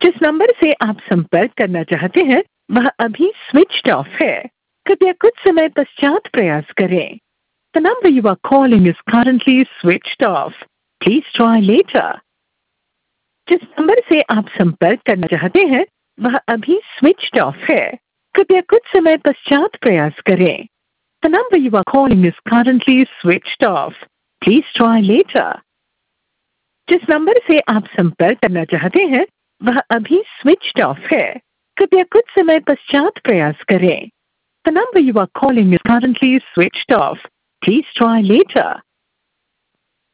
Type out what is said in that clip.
जिस नंबर से आप संपर्क करना चाहते हैं वह अभी स्विच्ड ऑफ है। कृपया कुछ समय पश्चात प्रयास करें। The number you are calling is currently switched off. Please try later. जिस नंबर से आप संपर्क करना चाहते हैं वह अभी स्विच्ड ऑफ है। कृपया कुछ समय पश्चात प्रयास करें। The number you are calling is currently switched off. Please try later. जिस नंबर से आप संपर्क करना चाहते हैं वह अभी स्विच्ड ऑफ है। कृपया कुछ समय पश्चात प्रयास करें। The number you are calling is currently switched off. Please try later.